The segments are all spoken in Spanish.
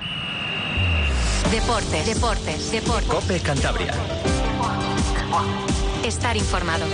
Deportes. COPE Cantabria. Estar informado.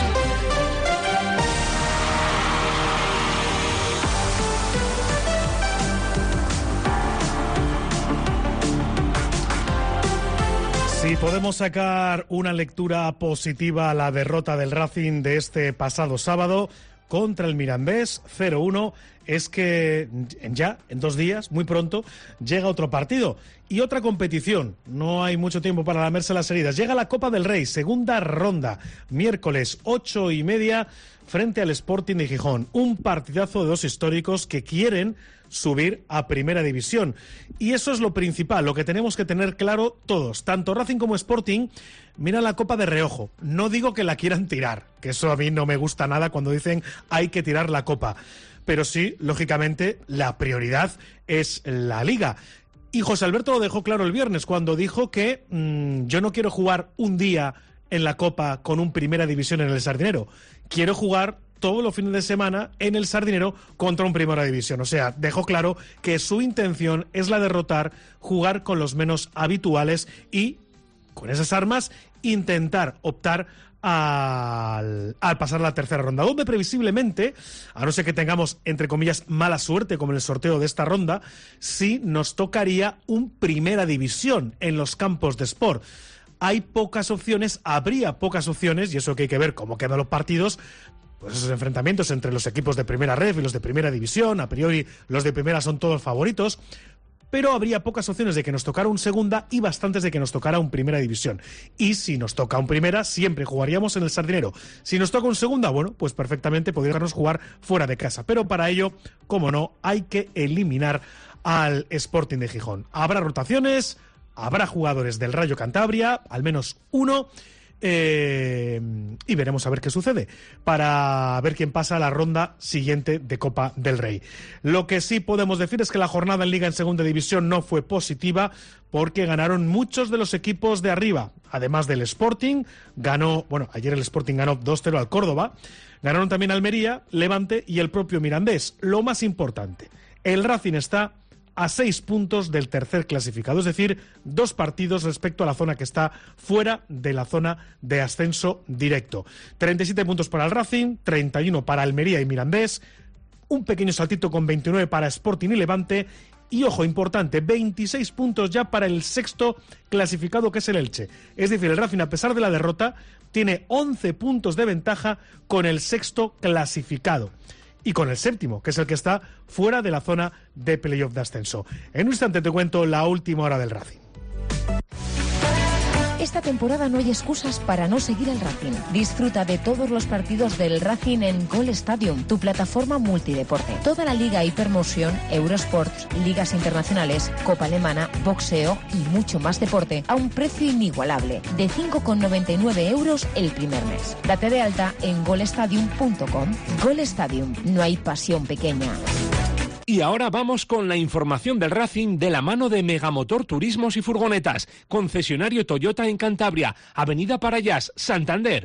Si podemos sacar una lectura positiva a la derrota del Racing de este pasado sábado contra el Mirandés 0-1, es que ya en 2 días, muy pronto, llega otro partido y otra competición. No hay mucho tiempo para lamerse las heridas. Llega la Copa del Rey, segunda ronda, miércoles 8:30 frente al Sporting de Gijón. Un partidazo de 2 históricos que quieren subir a Primera División. Y eso es lo principal, lo que tenemos que tener claro todos. Tanto Racing como Sporting miran la Copa de reojo. No digo que la quieran tirar, que eso a mí no me gusta nada cuando dicen hay que tirar la Copa. Pero sí, lógicamente, la prioridad es la Liga. Y José Alberto lo dejó claro el viernes cuando dijo que yo no quiero jugar un día en la Copa con un Primera División en el Sardinero. Quiero jugar todos los fines de semana en el Sardinero contra un Primera División. O sea, dejó claro que su intención es la de derrotar, jugar con los menos habituales y, con esas armas, intentar optar al pasar la tercera ronda, donde previsiblemente, a no ser que tengamos, entre comillas, mala suerte como en el sorteo de esta ronda, sí nos tocaría un Primera División en los campos de Sport. Hay pocas opciones, habría pocas opciones, y eso que hay que ver cómo quedan los partidos, pues esos enfrentamientos entre los equipos de Primera Ref y los de Primera División. A priori los de Primera son todos favoritos, pero habría pocas opciones de que nos tocara un Segunda y bastantes de que nos tocara un Primera División. Y si nos toca un Primera, siempre jugaríamos en el Sardinero. Si nos toca un Segunda, bueno, pues perfectamente podríamos jugar fuera de casa. Pero para ello, como no, hay que eliminar al Sporting de Gijón. Habrá rotaciones, habrá jugadores del Rayo Cantabria, al menos uno, y veremos a ver qué sucede para ver quién pasa a la ronda siguiente de Copa del Rey. Lo que sí podemos decir es que la jornada en Liga en Segunda División no fue positiva porque ganaron muchos de los equipos de arriba. Además del Sporting, ayer el Sporting ganó 2-0 al Córdoba, ganaron también Almería, Levante y el propio Mirandés. Lo más importante, el Racing está a 6 puntos del tercer clasificado, es decir, 2 partidos respecto a la zona que está fuera de la zona de ascenso directo. 37 puntos para el Racing, 31 para Almería y Mirandés, un pequeño saltito con 29 para Sporting y Levante, y ojo, importante, 26 puntos ya para el sexto clasificado, que es el Elche. Es decir, el Racing, a pesar de la derrota, tiene 11 puntos de ventaja con el sexto clasificado. Y con el séptimo, que es el que está fuera de la zona de playoff de ascenso. En un instante te cuento la última hora del Racing. Esta temporada no hay excusas para no seguir al Racing. Disfruta de todos los partidos del Racing en Gol Stadium, tu plataforma multideporte. Toda la Liga Hypermotion, Eurosports, ligas internacionales, Copa Alemana, boxeo y mucho más deporte a un precio inigualable, de 5,99 € el primer mes. Date de alta en golstadium.com. Gol Stadium, no hay pasión pequeña. Y ahora vamos con la información del Racing de la mano de Megamotor Turismos y Furgonetas, concesionario Toyota en Cantabria, Avenida Parayas, Santander.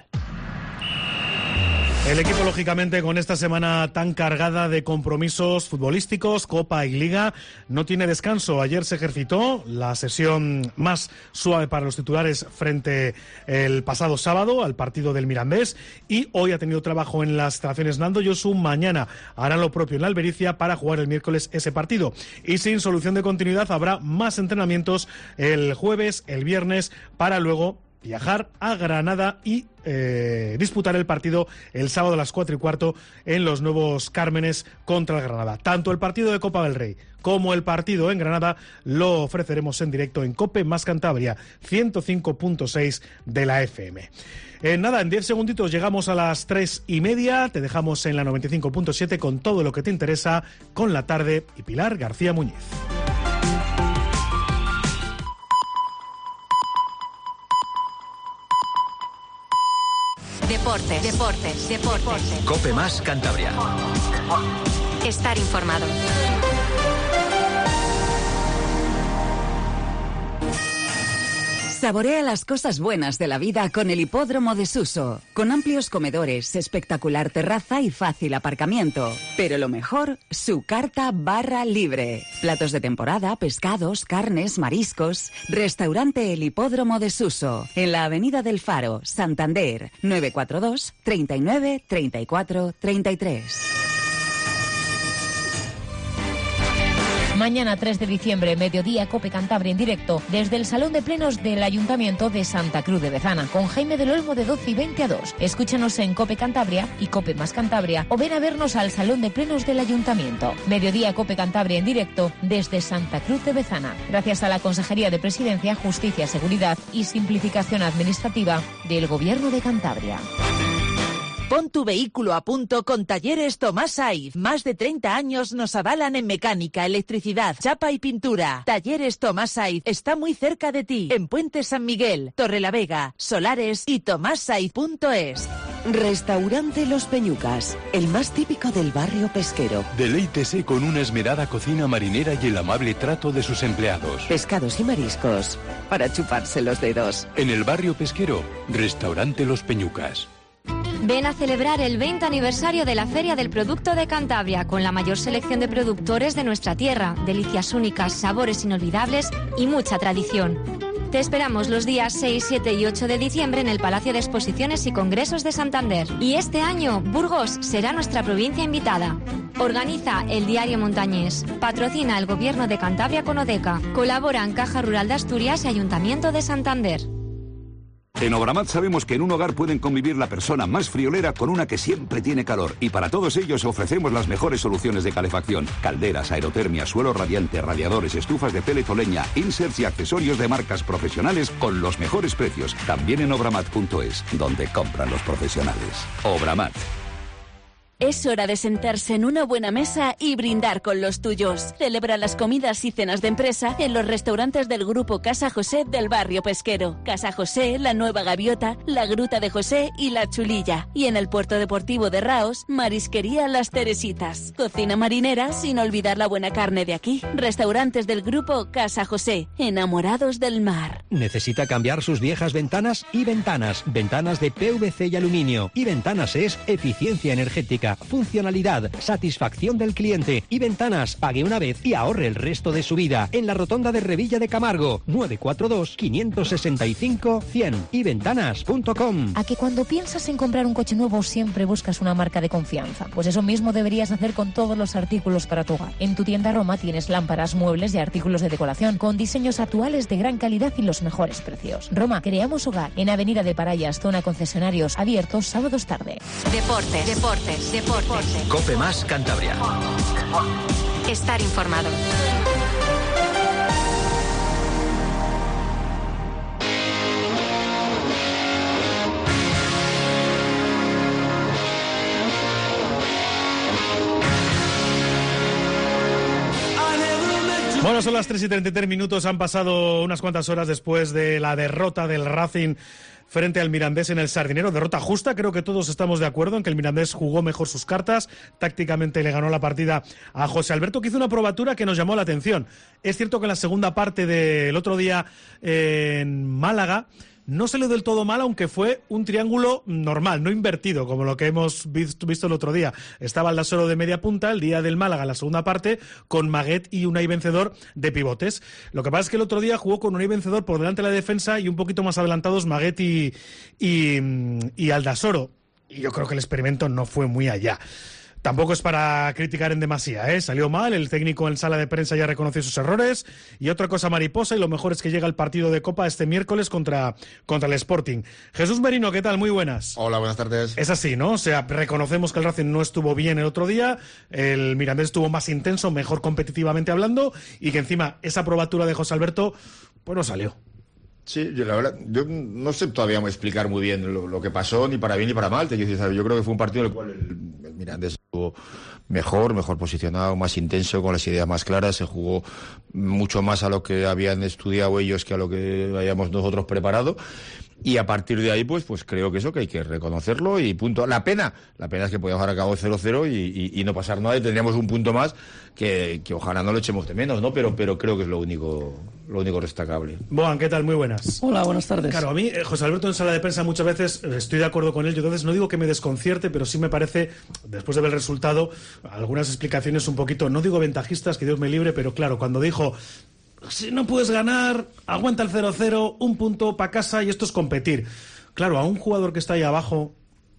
El equipo, lógicamente, con esta semana tan cargada de compromisos futbolísticos, Copa y Liga, no tiene descanso. Ayer se ejercitó la sesión más suave para los titulares frente el pasado sábado al partido del Mirandés, y hoy ha tenido trabajo en las instalaciones Nando Yosu. Mañana harán lo propio en la Albericia para jugar el miércoles ese partido. Y sin solución de continuidad habrá más entrenamientos el jueves, el viernes, para luego viajar a Granada y disputar el partido el sábado a las 4:15 en los Nuevos Cármenes contra el Granada. Tanto el partido de Copa del Rey como el partido en Granada lo ofreceremos en directo en COPE más Cantabria 105.6 de la FM. En 10 segunditos llegamos a las 3:30. Te dejamos en la 95.7 con todo lo que te interesa con La Tarde y Pilar García Muñiz. Deportes. COPE más Cantabria. Estar informado. Saborea las cosas buenas de la vida con el Hipódromo de Suso, con amplios comedores, espectacular terraza y fácil aparcamiento. Pero lo mejor, su carta barra libre. Platos de temporada, pescados, carnes, mariscos. Restaurante El Hipódromo de Suso, en la Avenida del Faro, Santander, 942 39 34 33. Mañana 3 de diciembre, mediodía, Cope Cantabria en directo desde el Salón de Plenos del Ayuntamiento de Santa Cruz de Bezana, con Jaime del Olmo de 12 y 20 a 2. Escúchanos en Cope Cantabria y Cope más Cantabria o ven a vernos al Salón de Plenos del Ayuntamiento. Mediodía, Cope Cantabria en directo desde Santa Cruz de Bezana. Gracias a la Consejería de Presidencia, Justicia, Seguridad y Simplificación Administrativa del Gobierno de Cantabria. Pon tu vehículo a punto con Talleres Tomás Saiz. Más de 30 años nos avalan en mecánica, electricidad, chapa y pintura. Talleres Tomás Saiz está muy cerca de ti. En Puente San Miguel, Torrelavega, Solares y tomassaiz.es. Restaurante Los Peñucas, el más típico del barrio pesquero. Deleítese con una esmerada cocina marinera y el amable trato de sus empleados. Pescados y mariscos para chuparse los dedos. En el barrio pesquero, Restaurante Los Peñucas. Ven a celebrar el 20 aniversario de la Feria del Producto de Cantabria, con la mayor selección de productores de nuestra tierra, delicias únicas, sabores inolvidables y mucha tradición. Te esperamos los días 6, 7 y 8 de diciembre en el Palacio de Exposiciones y Congresos de Santander. Y este año, Burgos será nuestra provincia invitada. Organiza el Diario Montañés. Patrocina el Gobierno de Cantabria con Odeca. Colaboran Caja Rural de Asturias y Ayuntamiento de Santander. En Obramat sabemos que en un hogar pueden convivir la persona más friolera con una que siempre tiene calor. Y para todos ellos ofrecemos las mejores soluciones de calefacción. Calderas, aerotermia, suelo radiante, radiadores, estufas de pellet o leña, inserts y accesorios de marcas profesionales con los mejores precios. También en obramat.es, donde compran los profesionales. Obramat. Es hora de sentarse en una buena mesa y brindar con los tuyos. Celebra las comidas y cenas de empresa en los restaurantes del Grupo Casa José del barrio pesquero. Casa José, La Nueva Gaviota, La Gruta de José y La Chulilla. Y en el Puerto Deportivo de Raos, Marisquería Las Teresitas. Cocina marinera sin olvidar la buena carne de aquí. Restaurantes del Grupo Casa José, enamorados del mar. ¿Necesita cambiar sus viejas ventanas? Y Ventanas. Ventanas de PVC y aluminio. Y Ventanas es eficiencia energética, funcionalidad, satisfacción del cliente. Y Ventanas, pague una vez y ahorre el resto de su vida. En la rotonda de Revilla de Camargo, 942-565-100. Y Ventanas.com. ¿A que cuando piensas en comprar un coche nuevo siempre buscas una marca de confianza? Pues eso mismo deberías hacer con todos los artículos para tu hogar. En tu tienda Roma tienes lámparas, muebles y artículos de decoración con diseños actuales de gran calidad y los mejores precios. Roma, creamos hogar. En Avenida de Parayas, zona concesionarios, abiertos sábados tarde. Deportes. Cope más Cantabria. Estar informado. Bueno, son las 3:33, han pasado unas cuantas horas después de la derrota del Racing frente al Mirandés en el Sardinero. Derrota justa, creo que todos estamos de acuerdo en que el Mirandés jugó mejor sus cartas, tácticamente le ganó la partida a José Alberto, que hizo una probatura que nos llamó la atención. Es cierto que en la segunda parte del otro día en Málaga no salió del todo mal, aunque fue un triángulo normal, no invertido, como lo que hemos visto el otro día. Estaba Aldasoro de media punta, el día del Málaga, la segunda parte, con Maguet y Unai Vencedor de pivotes. Lo que pasa es que el otro día jugó con Unai Vencedor por delante de la defensa y un poquito más adelantados Maguet y Aldasoro. Y yo creo que el experimento no fue muy allá. Tampoco es para criticar en demasía, ¿eh? Salió mal, el técnico en sala de prensa ya reconoció sus errores, y otra cosa mariposa, y lo mejor es que llega el partido de Copa este miércoles contra el Sporting. Jesús Merino, ¿qué tal? Muy buenas. Hola, buenas tardes. Es así, ¿no? O sea, reconocemos que el Racing no estuvo bien el otro día, el Mirandés estuvo más intenso, mejor competitivamente hablando, y que encima esa probatura de José Alberto, pues no salió. Sí, la verdad, yo no sé todavía explicar muy bien lo que pasó, ni para bien ni para mal. Yo creo que fue un partido en el cual el Mirandés estuvo mejor posicionado, más intenso, con las ideas más claras. Se jugó mucho más a lo que habían estudiado ellos que a lo que habíamos nosotros preparado. Y a partir de ahí, pues creo que eso que hay que reconocerlo y punto. La pena es que podíamos haber acabado 0-0 y no pasar nada, y tendríamos un punto más que ojalá no lo echemos de menos, ¿no? Pero creo que es lo único lo único destacable. Boan, ¿qué tal? Muy buenas. Hola, buenas tardes. Claro, a mí, José Alberto en sala de prensa muchas veces estoy de acuerdo con él, yo entonces no digo que me desconcierte, pero sí me parece, después de ver el resultado, algunas explicaciones un poquito, no digo ventajistas, que Dios me libre, pero claro, cuando dijo, si no puedes ganar, aguanta el 0-0, un punto para casa y esto es competir. Claro, a un jugador que está ahí abajo,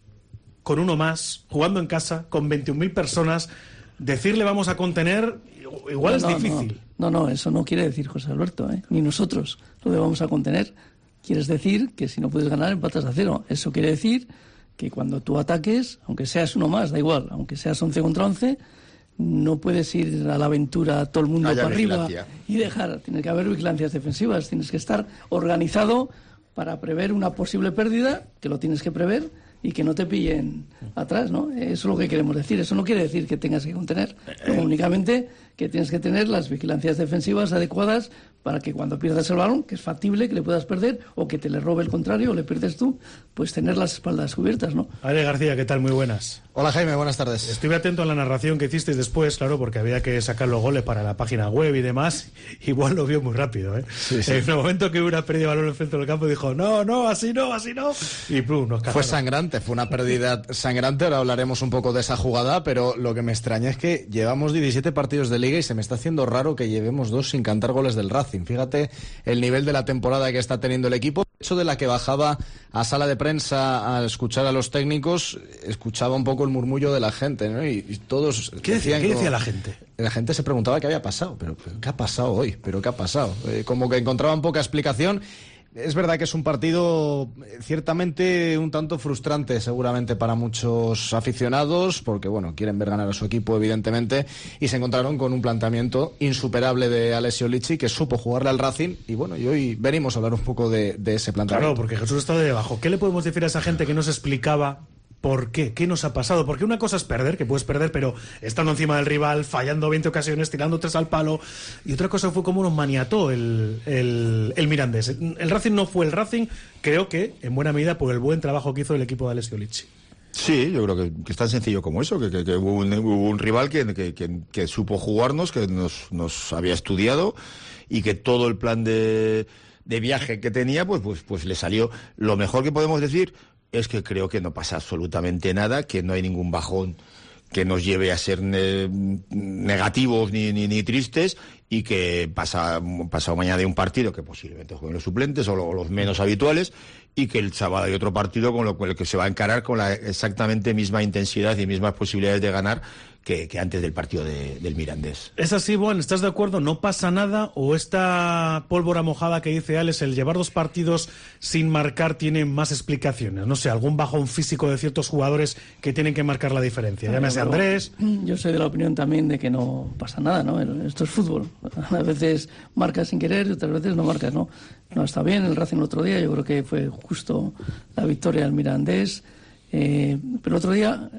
con uno más, jugando en casa, con 21.000 personas, decirle vamos a contener, igual es difícil. No, eso no quiere decir José Alberto, ni nosotros lo vamos a contener. Quieres decir que si no puedes ganar, empatas a 0. Eso quiere decir que cuando tú ataques, aunque seas uno más, da igual, aunque seas 11 contra 11, no puedes ir a la aventura todo el mundo para arriba y dejar. Tiene que haber vigilancias defensivas, tienes que estar organizado para prever una posible pérdida, que lo tienes que prever, y que no te pillen atrás, ¿no? Eso es lo que queremos decir. Eso no quiere decir que tengas que contener, únicamente que tienes que tener las vigilancias defensivas adecuadas para que cuando pierdas el balón, que es factible que le puedas perder, o que te le robe el contrario, o le pierdes tú, pues tener las espaldas cubiertas, ¿no? Ale García, ¿qué tal? Muy buenas. Hola Jaime, buenas tardes. Estuve atento a la narración que hicisteis después, claro, porque había que sacar los goles para la página web y demás. Igual lo vio muy rápido, ¿eh? Sí. En el momento que hubiera perdido balón en el centro del campo, dijo, no, así no. Y plum, nos cazaron. Fue sangrante, fue una pérdida sangrante. Ahora hablaremos un poco de esa jugada, pero lo que me extraña es que llevamos 17 partidos de Liga y se me está haciendo raro que llevemos 2 sin cantar goles del Racing. Fíjate el nivel de la temporada que está teniendo el equipo. De hecho, de la que bajaba a sala de prensa a escuchar a los técnicos, escuchaba un poco el murmullo de la gente, ¿no? Y todos... ¿Qué decía la gente? La gente se preguntaba qué había pasado, pero ¿qué ha pasado hoy? ¿Pero qué ha pasado? Como que encontraban poca explicación. Es verdad que es un partido ciertamente un tanto frustrante seguramente para muchos aficionados, porque bueno, quieren ver ganar a su equipo evidentemente, y se encontraron con un planteamiento insuperable de Alessio Lichi, que supo jugarle al Racing, y bueno, y hoy venimos a hablar un poco de ese planteamiento. Claro, porque Jesús está de debajo. ¿Qué le podemos decir a esa gente que nos explicaba por qué? ¿Qué nos ha pasado? Porque una cosa es perder, que puedes perder, pero estando encima del rival, fallando 20 ocasiones, tirando 3 al palo, y otra cosa fue cómo nos maniató el Mirandés. El Racing no fue el Racing, creo que en buena medida por el buen trabajo que hizo el equipo de Alessio Lichi. Sí, yo creo que es tan sencillo como eso, que hubo un rival que supo jugarnos, que nos había estudiado, y que todo el plan de viaje que tenía, pues le salió. Lo mejor que podemos decir es que creo que no pasa absolutamente nada, que no hay ningún bajón que nos lleve a ser negativos ni tristes, y que pasado mañana hay un partido que posiblemente jueguen los suplentes o los menos habituales, y que el sábado hay otro partido con el que se va a encarar con la exactamente misma intensidad y mismas posibilidades de ganar que antes del partido del Mirandés. ¿Es así, Juan? ¿Estás de acuerdo? ¿No pasa nada? ¿O esta pólvora mojada que dice Alex, el llevar 2 partidos sin marcar tiene más explicaciones? No sé, algún bajón físico de ciertos jugadores que tienen que marcar la diferencia. Llámese Andrés. Yo soy de la opinión también de que no pasa nada, ¿no? Esto es fútbol. A veces marcas sin querer y otras veces no marcas, ¿no? No está bien. El Racing el otro día, yo creo que fue justo la victoria del Mirandés. Pero el otro día...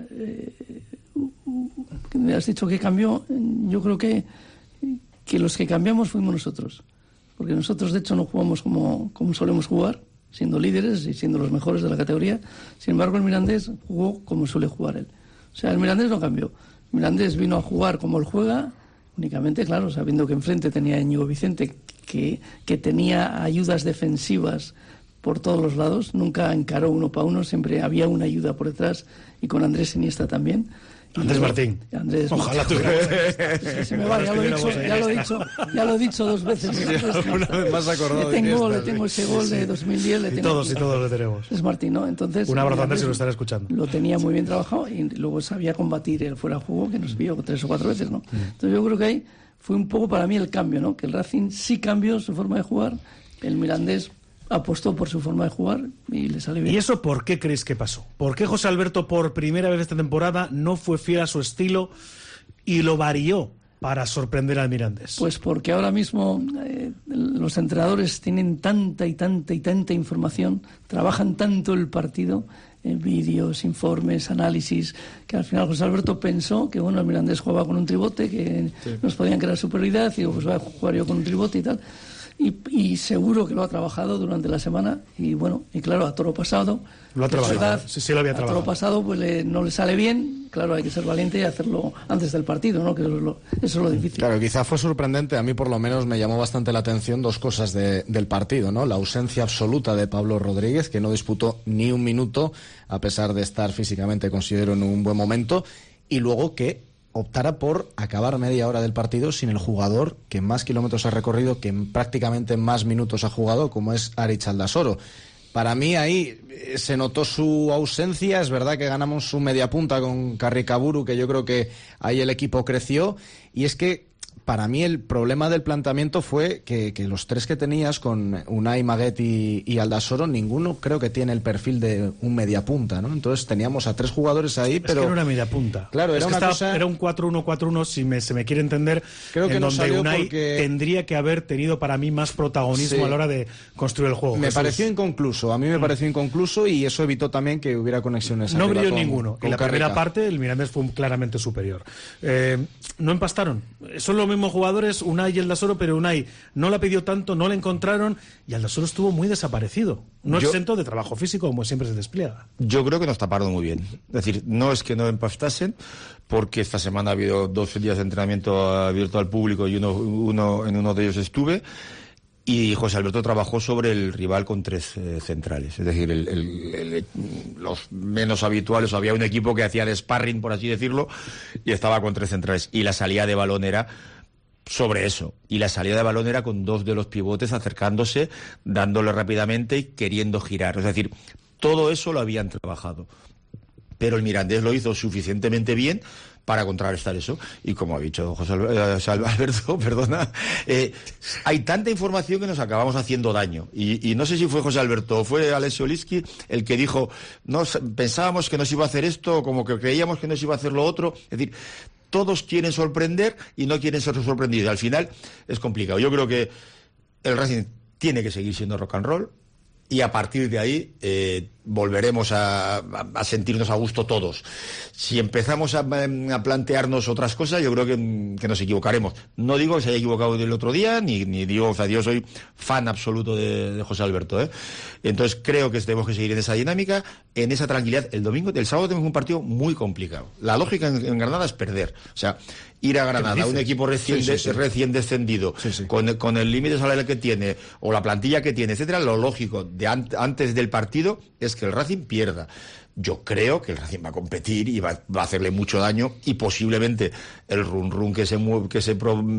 me has dicho que cambió. Yo creo que los que cambiamos fuimos nosotros, porque nosotros de hecho no jugamos como solemos jugar, siendo líderes y siendo los mejores de la categoría. Sin embargo, el Mirandés jugó como suele jugar él. O sea, el Mirandés no cambió. El Mirandés vino a jugar como él juega, únicamente, claro, sabiendo que enfrente tenía a Íñigo Vicente, que tenía ayudas defensivas por todos los lados, nunca encaró uno para uno, siempre había una ayuda por detrás, y con Andrés Iniesta también. Andrés Martín. Ojalá tuviéramos. Se me va, ya lo he dicho 2 veces. Una vez más acordado. Le tengo ese gol de 2010. Y todos lo tenemos. Es Martín, ¿no? Entonces, un abrazo a Andrés si lo estará escuchando. Lo tenía muy bien trabajado y luego sabía combatir el fuera de juego, que nos vio 3 o 4 veces, ¿no? Entonces yo creo que ahí fue un poco para mí el cambio, ¿no? Que el Racing sí cambió su forma de jugar, el Mirandés apostó por su forma de jugar y le salió bien. ¿Y eso por qué crees que pasó? ¿Por qué José Alberto por primera vez esta temporada no fue fiel a su estilo y lo varió para sorprender al Mirandés? Pues porque ahora mismo los entrenadores tienen tanta información, trabajan tanto el partido, vídeos, informes, análisis, que al final José Alberto pensó que bueno, el Mirandés jugaba con un tribote, que nos podían crear superioridad, y digo, pues voy a jugar yo con un tribote y tal. y seguro que lo ha trabajado durante la semana y bueno, y claro, a toro pasado lo ha trabajado, sí lo había trabajado. A toro pasado pues no le sale bien, claro, hay que ser valiente y hacerlo antes del partido, ¿no? Que eso es lo difícil. Claro, quizá fue sorprendente, a mí por lo menos me llamó bastante la atención dos cosas del partido, ¿no? La ausencia absoluta de Pablo Rodríguez, que no disputó ni un minuto, a pesar de estar físicamente, considero, en un buen momento, y luego que optara por acabar media hora del partido sin el jugador que más kilómetros ha recorrido, que prácticamente más minutos ha jugado, como es Aritz Aldasoro. Para mí ahí se notó su ausencia. Es verdad que ganamos su media punta con Carricaburu, que yo creo que ahí el equipo creció, y es que para mí el problema del planteamiento fue que los tres que tenías con Unai, Maguet y Aldasoro, ninguno creo que tiene el perfil de un mediapunta, ¿no? Entonces teníamos a tres jugadores ahí, pero... Es que no era mediapunta. Claro, era una cosa... Era un 4-1-4-1, si se me quiere entender, creo que en no donde Unai porque... tendría que haber tenido para mí más protagonismo a la hora de construir el juego. Me pareció inconcluso, a mí me pareció inconcluso, y eso evitó también que hubiera conexiones. No brilló ninguno. En la primera parte el Mirandés fue claramente superior. No empastaron. Son los mismos jugadores, Unai y Aldasoro, pero Unai no la pidió tanto, no la encontraron, y Aldasoro estuvo muy desaparecido. No exento de trabajo físico, como siempre se despliega. Yo creo que nos taparon muy bien. Es decir, no es que no empastasen, porque esta semana ha habido 2 días de entrenamiento abierto al público y en uno de ellos estuve. Y José Alberto trabajó sobre el rival con 3 centrales. Es decir, los menos habituales. Había un equipo que hacía de sparring, por así decirlo, y estaba con 3 centrales. Y la salida de balón era sobre eso. Y la salida de balón era con 2 de los pivotes acercándose, dándole rápidamente y queriendo girar. Es decir, todo eso lo habían trabajado. Pero el Mirandés lo hizo suficientemente bien para contrarrestar eso. Y como ha dicho José Alberto, perdona, hay tanta información que nos acabamos haciendo daño. Y no sé si fue José Alberto o fue Alessio Liski el que dijo, pensábamos que nos iba a hacer esto, como que creíamos que nos iba a hacer lo otro. Es decir, todos quieren sorprender y no quieren ser sorprendidos. Al final es complicado. Yo creo que el Racing tiene que seguir siendo rock and roll, y a partir de ahí volveremos a sentirnos a gusto todos. Si empezamos a plantearnos otras cosas, yo creo que nos equivocaremos. No digo que se haya equivocado del otro día, ni digo, o sea, yo soy fan absoluto de José Alberto, ¿eh? Entonces creo que tenemos que seguir en esa dinámica, en esa tranquilidad. El sábado tenemos un partido muy complicado. La lógica en Granada es perder. O sea, ir a Granada, un equipo recién descendido, con el límite salarial que tiene, o la plantilla que tiene, etcétera, lo lógico antes del partido es que el Racing pierda. Yo creo que el Racing va a competir y va a hacerle mucho daño, y posiblemente el run que se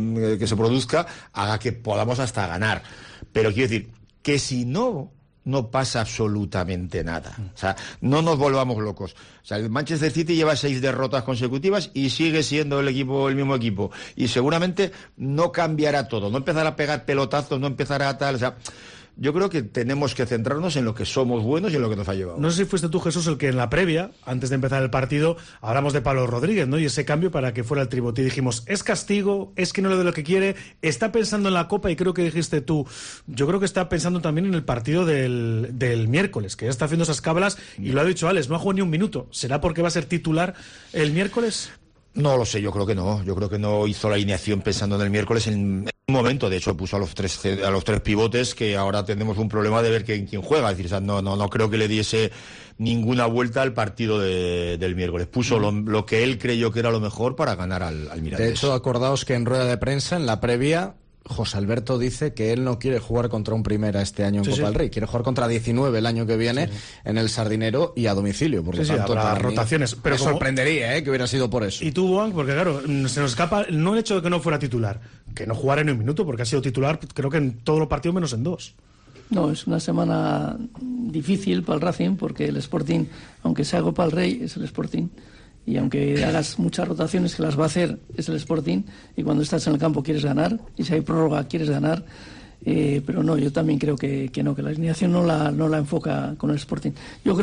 produzca haga que podamos hasta ganar. Pero quiero decir que si no pasa absolutamente nada. O sea, no nos volvamos locos. O sea, el Manchester City lleva 6 derrotas consecutivas y sigue siendo el mismo equipo. Y seguramente no cambiará todo. No empezará a pegar pelotazos, no empezará a tal... O sea, yo creo que tenemos que centrarnos en lo que somos buenos y en lo que nos ha llevado. No sé si fuiste tú, Jesús, el que en la previa, antes de empezar el partido, hablamos de Pablo Rodríguez, ¿no? Y ese cambio para que fuera el Tribotí. Dijimos, ¿es castigo? ¿Es que no le da lo que quiere? ¿Está pensando en la Copa? Y creo que dijiste tú, yo creo que está pensando también en el partido del miércoles, que ya está haciendo esas cábalas, y lo ha dicho Alex, no ha jugado ni un minuto. ¿Será porque va a ser titular el miércoles? No lo sé, yo creo que no. Yo creo que no hizo la alineación pensando en el miércoles en un momento. De hecho, puso a los tres pivotes, que ahora tenemos un problema de ver quién juega. Es decir, o sea, no creo que le diese ninguna vuelta al partido del miércoles. Puso lo que él creyó que era lo mejor para ganar al Mirandés. De hecho, acordaos que en rueda de prensa, en la previa, José Alberto dice que él no quiere jugar contra un Primera este año en Copa del Rey, quiere jugar contra 19 el año que viene en el Sardinero y a domicilio. Por lo tanto, habrá rotaciones. Pero me sorprendería que hubiera sido por eso. Y tú, Juan, porque claro, se nos escapa no el hecho de que no fuera titular, que no jugara ni un minuto, porque ha sido titular creo que en todos los partidos menos en 2. No, es una semana difícil para el Racing, porque el Sporting, aunque sea Copa del Rey, es el Sporting. Y aunque hagas muchas rotaciones, que las va a hacer, es el Sporting, y cuando estás en el campo quieres ganar, y si hay prórroga quieres ganar, pero no, yo también creo que no, que la alineación no la enfoca con el Sporting.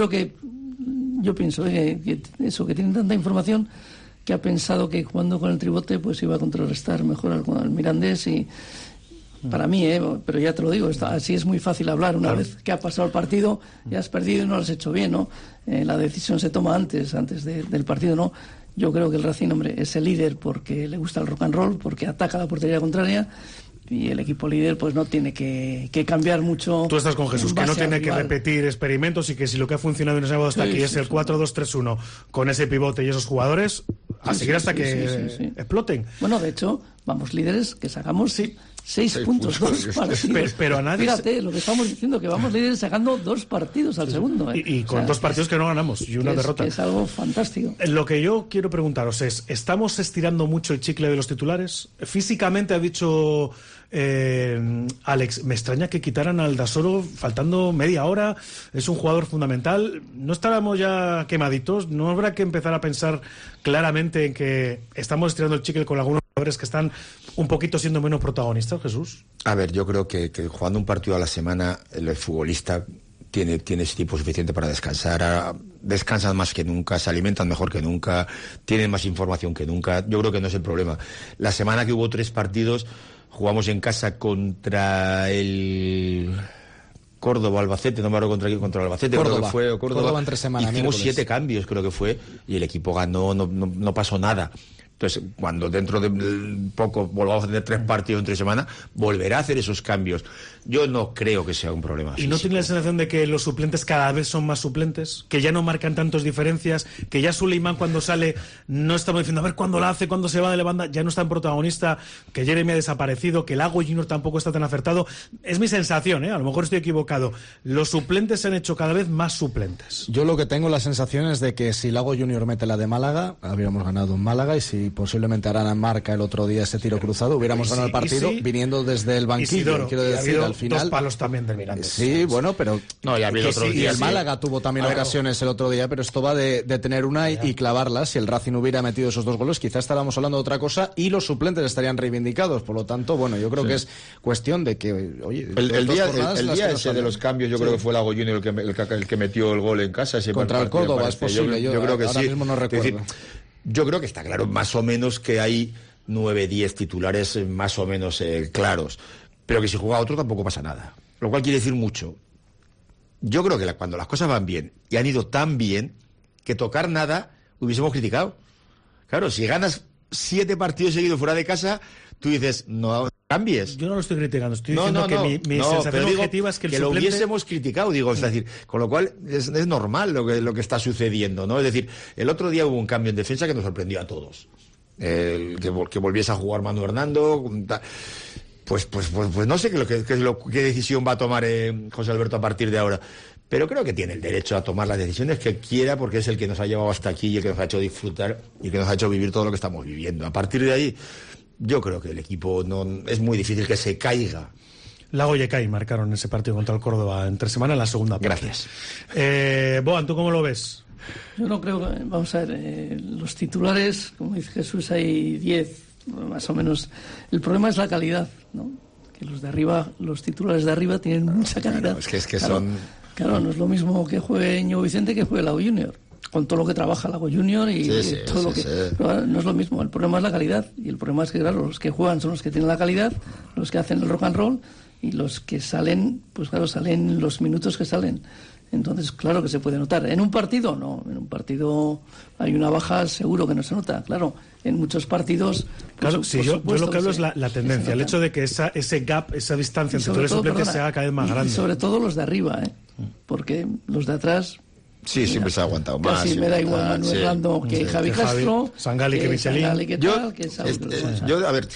Yo pienso que tienen tanta información que ha pensado que jugando con el Tribote pues iba a contrarrestar mejor al Mirandés, y para mí, pero ya te lo digo, así es muy fácil hablar. Una vez que ha pasado el partido, ya has perdido y no lo has hecho bien, ¿no? La decisión se toma antes del partido, ¿no? Yo creo que el Racing, hombre, es el líder porque le gusta el rock and roll, porque ataca la portería contraria, y el equipo líder pues no tiene que cambiar mucho. Tú estás con Jesús, que no tiene que repetir experimentos y que si lo que ha funcionado en el sábado hasta aquí es el 4-2-3-1 con ese pivote y esos jugadores, a seguir hasta que exploten. Bueno, de hecho, vamos líderes, que sacamos 6 puntos, 2 partidos. Pero a nadie... Fíjate, lo que estamos diciendo, que vamos líderes sacando 2 partidos al segundo. Y con 2 partidos que no ganamos y una derrota. Es algo fantástico. Lo que yo quiero preguntaros es, ¿estamos estirando mucho el chicle de los titulares? Físicamente ha dicho Alex, me extraña que quitaran al Dasoro faltando media hora, es un jugador fundamental. ¿No estábamos ya quemaditos? ¿No habrá que empezar a pensar claramente en que estamos estirando el chicle con algunos jugadores que están un poquito siendo menos protagonistas, Jesús? A ver, yo creo que jugando un partido a la semana el futbolista tiene ese tiempo suficiente para descansar. Descansan más que nunca, se alimentan mejor que nunca, tienen más información que nunca. Yo creo que no es el problema. La semana que hubo 3 partidos, jugamos en casa contra el Córdoba, Albacete, no me acuerdo contra el Albacete, Córdoba, creo que fue, o Córdoba en 3 semanas. Hicimos 7 cambios, creo que fue, y el equipo ganó, no pasó nada. Entonces, cuando dentro de poco volvamos a tener 3 partidos en 3 semanas, volverá a hacer esos cambios. Yo no creo que sea un problema físico. ¿Y no tiene la sensación de que los suplentes cada vez son más suplentes? Que ya no marcan tantas diferencias, que ya Suleiman cuando sale no estamos diciendo a ver cuándo la hace, cuándo se va de la banda, ya no está en protagonista, que Jeremy ha desaparecido, que Lago Junior tampoco está tan acertado. Es mi sensación, a lo mejor estoy equivocado. Los suplentes se han hecho cada vez más suplentes. Yo lo que tengo la sensación es de que si Lago Junior mete la de Málaga, habríamos ganado en Málaga, y si posiblemente Arana marca el otro día ese tiro cruzado, hubiéramos ganado el partido viniendo desde el banquillo. Isidoro, quiero decir, al final 2 palos también del Mirandés. Sí, bueno, pero no, ya habido otro día. Y el Málaga tuvo también ocasiones el otro día, pero esto va de tener una y clavarlas. Si el Racing hubiera metido esos 2 goles, quizás estábamos hablando de otra cosa y los suplentes estarían reivindicados. Por lo tanto, bueno, yo creo que es cuestión de que, oye, el día ese de los cambios, yo creo que fue Lago Junior el que metió el gol en casa. Contra el Córdoba, es posible. Yo creo que ahora sí. Mismo no recuerdo. Es decir, yo creo que está claro, más o menos, que hay 9-10 titulares más o menos claros, pero que si juega otro tampoco pasa nada, lo cual quiere decir mucho. Yo creo que cuando las cosas van bien y han ido tan bien que tocar nada hubiésemos criticado. Claro, si ganas 7 partidos seguidos fuera de casa, tú dices, no cambies. Yo no lo estoy criticando, estoy diciendo que mi sensación objetiva es que el suplente... lo hubiésemos criticado, es decir, con lo cual es normal lo que está sucediendo, ¿no? Es decir, el otro día hubo un cambio en defensa que nos sorprendió a todos. Que volviese a jugar Manu Hernando, pues no sé qué decisión va a tomar José Alberto a partir de ahora, pero creo que tiene el derecho a tomar las decisiones que quiera, porque es el que nos ha llevado hasta aquí y el que nos ha hecho disfrutar y que nos ha hecho vivir todo lo que estamos viviendo. A partir de ahí, yo creo que el equipo es muy difícil que se caiga. Lago y Ecay marcaron ese partido contra el Córdoba en 3 semanas en la segunda parte. Gracias. Boan, ¿tú cómo lo ves? Yo no creo que, vamos a ver, los titulares, como dice Jesús, hay 10, más o menos. El problema es la calidad, ¿no? Que los de arriba, los titulares de arriba tienen mucha calidad. Claro, es que son... Claro, no es lo mismo que juegue Ñigo Vicente que juegue Lago Junior, con todo lo que trabaja Lago Junior y todo lo que... Pero no es lo mismo, el problema es la calidad, y el problema es que, claro, los que juegan son los que tienen la calidad, los que hacen el rock and roll, y los que salen, pues claro, salen los minutos que salen. Entonces, claro que se puede notar. ¿En un partido? No. En un partido hay una baja, seguro que no se nota. Claro, en muchos partidos... Claro, sí, yo lo que hablo es la tendencia, el hecho de que ese gap, esa distancia entre titulares y suplentes se haga cada vez más grande. Y sobre todo los de arriba, porque los de atrás... Sí, siempre se ha aguantado más. Casi me da igual Manuel Rando que Javi Castro, Sangali, que Michelin. Yo, a ver...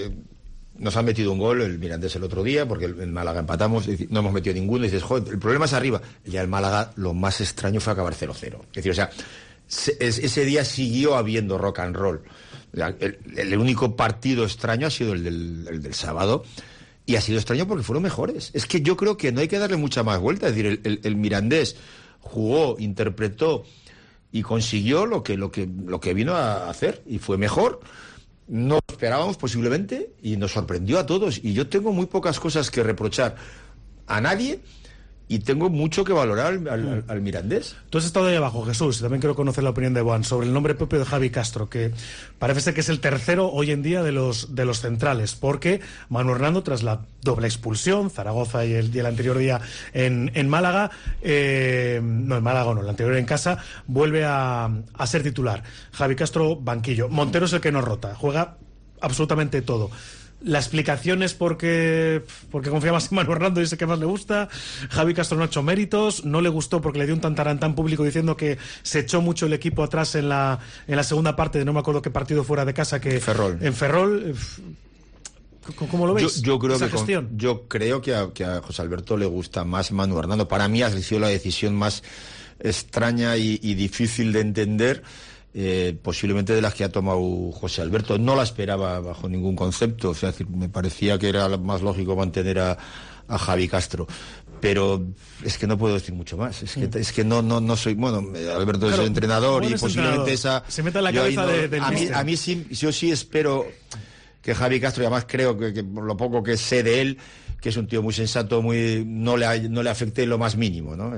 Nos han metido un gol el Mirandés el otro día, porque en Málaga empatamos, no hemos metido ninguno, y dices, joder, el problema es arriba. Y ya el Málaga, lo más extraño fue acabar 0-0. Es decir, o sea, ese día siguió habiendo rock and roll. El único partido extraño ha sido el del sábado, y ha sido extraño porque fueron mejores. Es que yo creo que no hay que darle mucha más vuelta. Es decir, el Mirandés jugó, interpretó y consiguió lo que vino a hacer, y fue mejor. No lo esperábamos posiblemente y nos sorprendió a todos, y yo tengo muy pocas cosas que reprochar a nadie y tengo mucho que valorar al Mirandés. Tú has estado ahí abajo, Jesús, y también quiero conocer la opinión de Boan sobre el nombre propio de Javi Castro, que parece ser que es el tercero hoy en día de los centrales, porque Manu Hernando, tras la doble expulsión, Zaragoza y el anterior día en Málaga, el anterior en casa, vuelve a ser titular. Javi Castro, banquillo. Montero es el que nos rota, juega absolutamente todo. La explicación es porque confía más en Manu Hernando y es el que más le gusta. Javi Castro no ha hecho méritos, no le gustó porque le dio un tantarantán público diciendo que se echó mucho el equipo atrás en la segunda parte de no me acuerdo qué partido fuera de casa, que en Ferrol. ¿Cómo lo veis? Yo creo que a José Alberto le gusta más Manu Hernando. Para mí ha sido la decisión más extraña y difícil de entender. Posiblemente de las que ha tomado José Alberto. No la esperaba bajo ningún concepto, o sea, me parecía que era más lógico mantener a Javi Castro, pero es que no puedo decir mucho más, es que no soy, bueno, Alberto es el entrenador y posiblemente esa se meta en la cabeza del a mí sí, yo sí espero que Javi Castro, y además creo que por lo poco que sé de él, que es un tío muy sensato, no le afecte lo más mínimo, ¿no?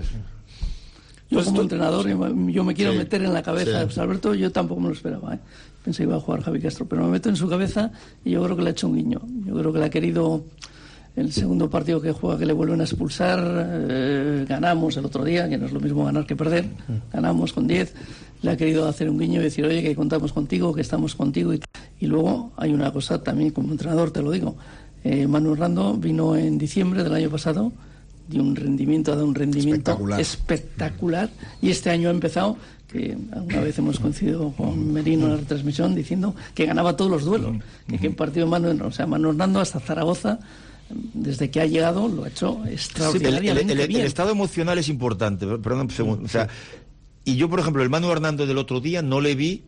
Yo como entrenador, yo me quiero meter en la cabeza de José Alberto, yo tampoco me lo esperaba, Pensé que iba a jugar Javi Castro, pero me meto en su cabeza y yo creo que le ha hecho un guiño. Yo creo que le ha querido, el segundo partido que juega, que le vuelven a expulsar, ganamos el otro día, que no es lo mismo ganar que perder, ganamos con 10, le ha querido hacer un guiño y decir, oye, que contamos contigo, que estamos contigo. Y luego hay una cosa también, como entrenador te lo digo, Manu Hernando vino en diciembre del año pasado, ha dado un rendimiento espectacular y este año ha empezado, que una vez hemos coincidido con Merino en la retransmisión diciendo que ganaba todos los duelos, que en partido Manu Hernando hasta Zaragoza, desde que ha llegado, lo ha hecho extraordinariamente bien. El estado emocional es importante, perdón un segundo, o sea, y yo por ejemplo el Manu Hernando del otro día no le vi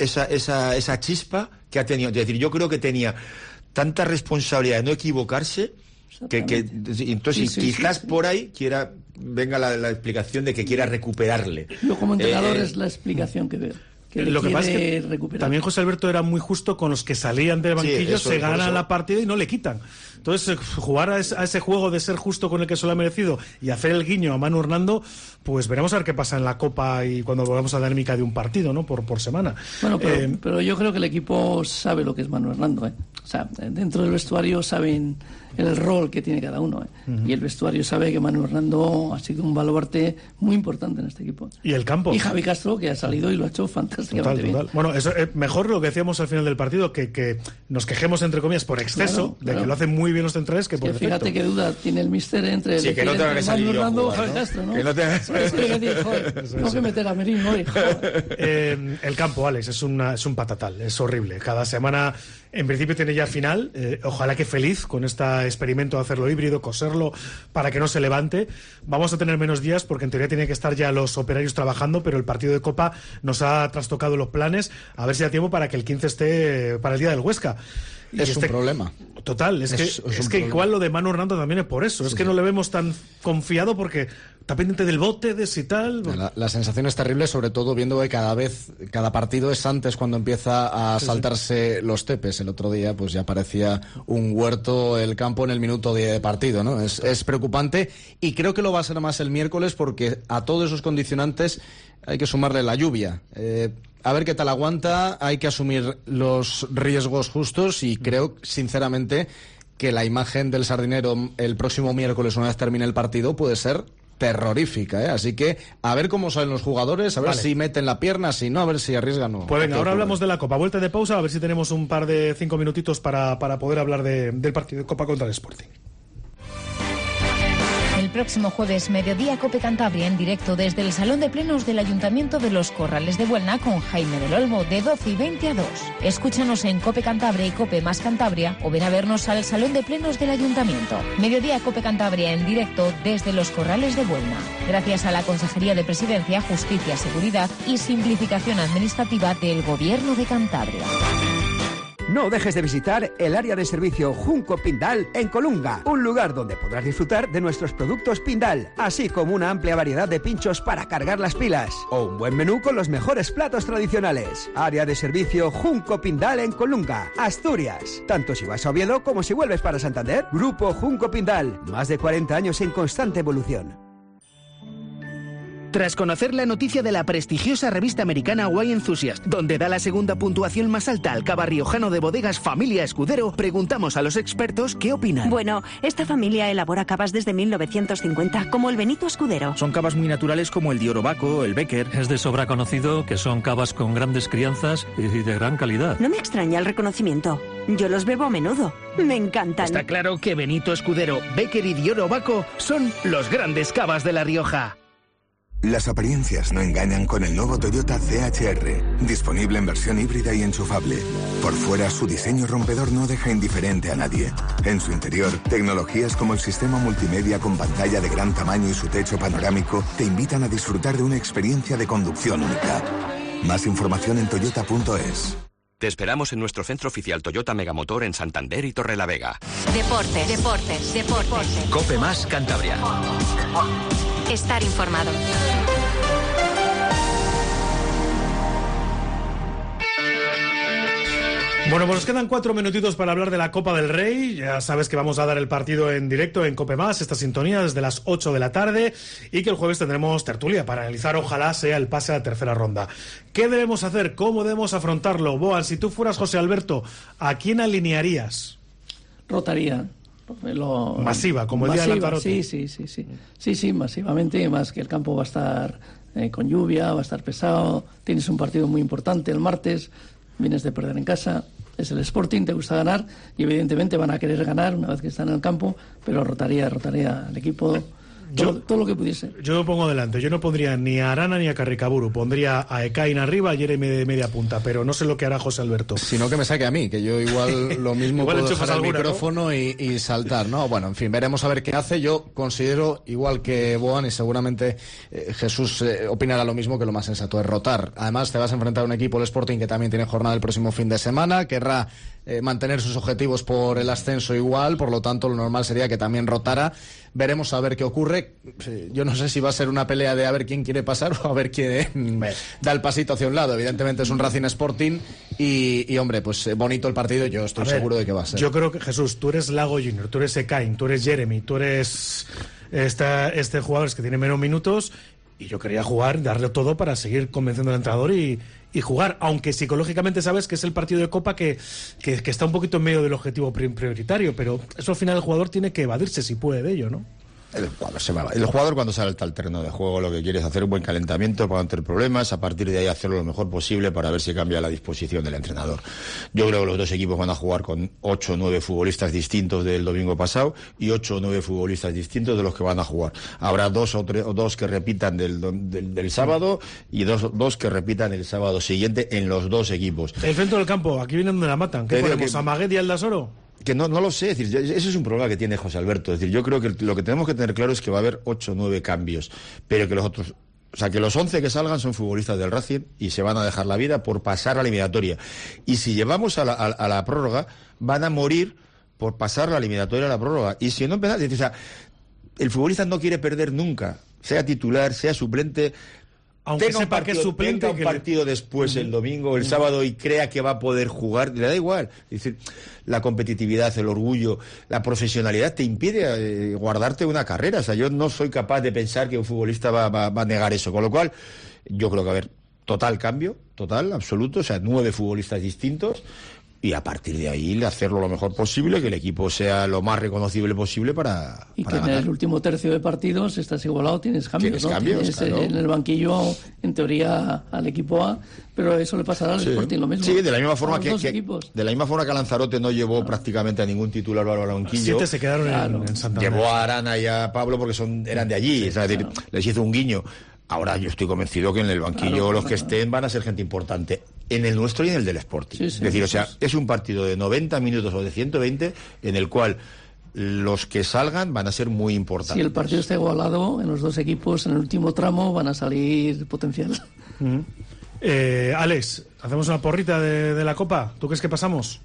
esa chispa que ha tenido, es decir, yo creo que tenía tanta responsabilidad de no equivocarse que entonces quizás por ahí venga la explicación de que quiera recuperarle. Yo como entrenador es la explicación que veo. Lo que pasa es que recuperar. También José Alberto era muy justo con los que salían del banquillo, se ganan la partida y no le quitan. Entonces, jugar a ese juego de ser justo con el que se lo ha merecido y hacer el guiño a Manu Hernando, pues veremos a ver qué pasa en la Copa y cuando volvamos a la dinámica de un partido, ¿no? Por semana. Bueno, pero yo creo que el equipo sabe lo que es Manu Hernando, O sea, dentro del vestuario saben el rol que tiene cada uno, Y el vestuario sabe que Manu Hernando ha sido un baluarte muy importante en este equipo. ¿Y el campo? Y Javi Castro, que ha salido y lo ha hecho fantásticamente bien. Bueno, eso mejor lo que decíamos al final del partido, que nos quejemos, entre comillas, por exceso, de que lo hacen muy bien los centrales, que por defecto. Fíjate qué duda tiene el míster entre que no tenga que salir Manu Hernando o Javi Castro, ¿no? Que no tenga tengo que meter a Merino hoy. El campo, Alex, es un patatal, es horrible. Cada semana, en principio, tiene ya final. Ojalá que feliz con este experimento de hacerlo híbrido, coserlo para que no se levante. Vamos a tener menos días porque en teoría tienen que estar ya los operarios trabajando, pero el partido de Copa nos ha trastocado los planes. A ver si da tiempo para que el 15 esté para el día del Huesca. Es un problema. Total, es que igual lo de Manu Hernando también es por eso. Es que no le vemos tan confiado porque está pendiente del bote, de si tal. La sensación es terrible, sobre todo viendo que cada partido es antes cuando empieza a saltarse los tepes. El otro día pues ya parecía un huerto el campo en el minuto 10 de partido, ¿no? Es preocupante y creo que lo va a ser más el miércoles porque a todos esos condicionantes hay que sumarle la lluvia. A ver qué tal aguanta, hay que asumir los riesgos justos y creo, sinceramente, que la imagen del Sardinero el próximo miércoles, una vez termine el partido, puede ser terrorífica, ¿eh? Así que a ver cómo salen los jugadores, a ver si meten la pierna, si no, a ver si arriesgan o no. Pues venga, ahora hablamos de la Copa. Vuelta de pausa, a ver si tenemos un par de 5 minutitos para poder hablar del partido de Copa contra el Sporting. El próximo jueves, mediodía, Cope Cantabria en directo desde el Salón de Plenos del Ayuntamiento de Los Corrales de Buelna con Jaime del Olmo de 12:20 a 2. Escúchanos en Cope Cantabria y Cope Más Cantabria o ven a vernos al Salón de Plenos del Ayuntamiento. Mediodía, Cope Cantabria en directo desde Los Corrales de Buelna. Gracias a la Consejería de Presidencia, Justicia, Seguridad y Simplificación Administrativa del Gobierno de Cantabria. No dejes de visitar el área de servicio Junco Pindal en Colunga, un lugar donde podrás disfrutar de nuestros productos Pindal, así como una amplia variedad de pinchos para cargar las pilas, o un buen menú con los mejores platos tradicionales. Área de servicio Junco Pindal en Colunga, Asturias. Tanto si vas a Oviedo como si vuelves para Santander. Grupo Junco Pindal, más de 40 años en constante evolución. Tras conocer la noticia de la prestigiosa revista americana Wine Enthusiast, donde da la segunda puntuación más alta al cava riojano de bodegas Familia Escudero, preguntamos a los expertos qué opinan. Bueno, esta familia elabora cavas desde 1950, como el Benito Escudero. Son cavas muy naturales como el Diorobaco, el Becker. Es de sobra conocido que son cavas con grandes crianzas y de gran calidad. No me extraña el reconocimiento. Yo los bebo a menudo. Me encantan. Está claro que Benito Escudero, Becker y Diorobaco son los grandes cavas de La Rioja. Las apariencias no engañan con el nuevo Toyota CHR, disponible en versión híbrida y enchufable. Por fuera, su diseño rompedor no deja indiferente a nadie. En su interior, tecnologías como el sistema multimedia con pantalla de gran tamaño y su techo panorámico te invitan a disfrutar de una experiencia de conducción única. Más información en toyota.es. Te esperamos en nuestro centro oficial Toyota Megamotor en Santander y Torrelavega. Deportes. Cope Más Cantabria. Estar informado. Bueno, pues nos quedan 4 minutitos para hablar de la Copa del Rey. Ya sabes que vamos a dar el partido en directo en Cope Más, esta sintonía desde las 8 de la tarde, y que el jueves tendremos tertulia para analizar, ojalá sea el pase a la tercera ronda. ¿Qué debemos hacer? ¿Cómo debemos afrontarlo? Boan, si tú fueras José Alberto, ¿a quién alinearías? Rotaría. Masiva, como el día de Lanzarote. Sí, masivamente, más que el campo va a estar con lluvia, va a estar pesado, tienes un partido muy importante el martes, vienes de perder en casa, es el Sporting, te gusta ganar y evidentemente van a querer ganar una vez que están en el campo, pero rotaría el equipo. Todo lo que pudiese. Yo me pongo delante. Yo no pondría ni a Arana ni a Carricaburu. Pondría a Ekain arriba, a Jeremy de media punta. Pero no sé lo que hará José Alberto. Sino que me saque a mí, que yo igual lo mismo igual puedo dejar el micrófono, ¿no? y saltar, ¿no? Bueno, en fin, veremos a ver qué hace. Yo considero, igual que Boan, y seguramente Jesús opinará lo mismo, que lo más sensato es rotar. Además, te vas a enfrentar a un equipo, el Sporting, que también tiene jornada el próximo fin de semana. Querrá mantener sus objetivos por el ascenso igual. Por lo tanto, lo normal sería que también rotara. Veremos a ver qué ocurre. Yo no sé si va a ser una pelea de a ver quién quiere pasar o a ver quién da el pasito hacia un lado. Evidentemente es un Racing Sporting y hombre, pues bonito el partido. Yo estoy seguro de que va a ser. Yo creo que, Jesús, tú eres Lago Junior, tú eres Ekain, tú eres Jeremy, tú eres este jugador que tiene menos minutos, y yo quería jugar, darle todo para seguir convenciendo al entrenador y jugar, aunque psicológicamente sabes que es el partido de Copa que está un poquito en medio del objetivo prioritario, pero eso al final el jugador tiene que evadirse si puede de ello, ¿no? El jugador cuando sale al terreno de juego lo que quiere es hacer un buen calentamiento para no tener problemas, a partir de ahí hacerlo lo mejor posible para ver si cambia la disposición del entrenador. Yo creo que los dos equipos van a jugar con 8 o 9 futbolistas distintos del domingo pasado y 8 o 9 futbolistas distintos de los que van a jugar. Habrá 2 o 2 que repitan del sábado y dos que repitan el sábado siguiente en los dos equipos. El centro del campo, aquí viene donde la matan. ¿Qué ponemos? ¿A Magued y Aldasoro? Que no lo sé, es decir, ese es un problema que tiene José Alberto. Es decir, yo creo que lo que tenemos que tener claro es que va a haber 8 o 9 cambios, pero que los otros, o sea, que los 11 que salgan son futbolistas del Racing y se van a dejar la vida por pasar a la eliminatoria. Y si llevamos a la prórroga, van a morir por pasar la eliminatoria a la prórroga. Y si no empezar, o sea, el futbolista no quiere perder nunca, sea titular, sea suplente. Aunque sepa que es suplente, tenga un partido después el domingo, el sábado, y crea que va a poder jugar, le da igual. Es decir, la competitividad, el orgullo, la profesionalidad te impide guardarte una carrera. O sea, yo no soy capaz de pensar que un futbolista va a negar eso. Con lo cual, yo creo que va a haber total cambio, total, absoluto. O sea, 9 futbolistas distintos. Y a partir de ahí hacerlo lo mejor posible, que el equipo sea lo más reconocible posible para ganar. En el último tercio de partidos estás igualado, tienes cambios, ¿no? Tienes claro. En el banquillo, en teoría, al equipo A, pero eso le pasará al Sporting lo mismo. Sí, de la misma forma que Lanzarote no llevó prácticamente a ningún titular al banquillo. 7 se quedaron en Santander. Llevó a Arana y a Pablo porque eran de allí, es decir, les hizo un guiño. Ahora yo estoy convencido que en el banquillo los que estén van a ser gente importante, en el nuestro y en el del Sporting. Es decir, o sea, es un partido de 90 minutos o de 120 en el cual los que salgan van a ser muy importantes. Si el partido está igualado, en los dos equipos, en el último tramo van a salir potencial. Alex, ¿hacemos una porrita de la Copa? ¿Tú crees que pasamos?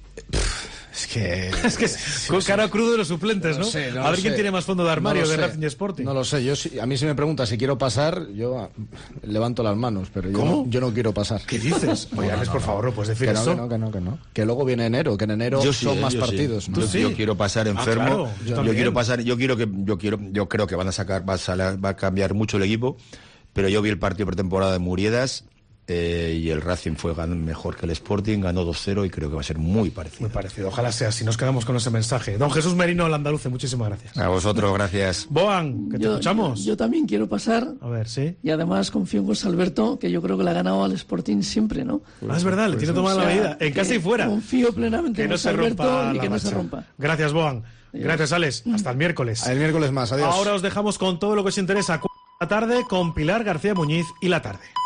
Es que con cara crudo de los suplentes, ¿no? A ver quién tiene más fondo de armario de Racing Sporting. No lo sé. A mí si me preguntas si quiero pasar, yo levanto las manos, pero yo no quiero pasar. ¿Qué dices? Oye, Alex, por favor, no puedes decir eso. Que no. Que luego viene enero, que en enero son más partidos. ¿No? Yo quiero pasar enfermo. Claro, yo quiero pasar. Yo creo que van a sacar, va a cambiar mucho el equipo. pero yo vi el partido pretemporada de Muriedas y el Racing fue mejor que el Sporting, ganó 2-0 y creo que va a ser muy parecido. Muy parecido, ojalá sea así, nos quedamos con ese mensaje. Don Jesús Merino, el andaluce, muchísimas gracias. A vosotros, gracias. Boan, que te escuchamos. Yo también quiero pasar. A ver, sí. Y además confío en José Alberto, que yo creo que le ha ganado al Sporting siempre, ¿no? Es verdad, le tiene tomada la medida, en casa y fuera. Confío plenamente en José Alberto y que no se rompa. Gracias, Boan. Gracias, Alex. Hasta el miércoles. El miércoles más, adiós. Ahora os dejamos con todo lo que os interesa. La tarde con Pilar García Muñiz y La Tarde.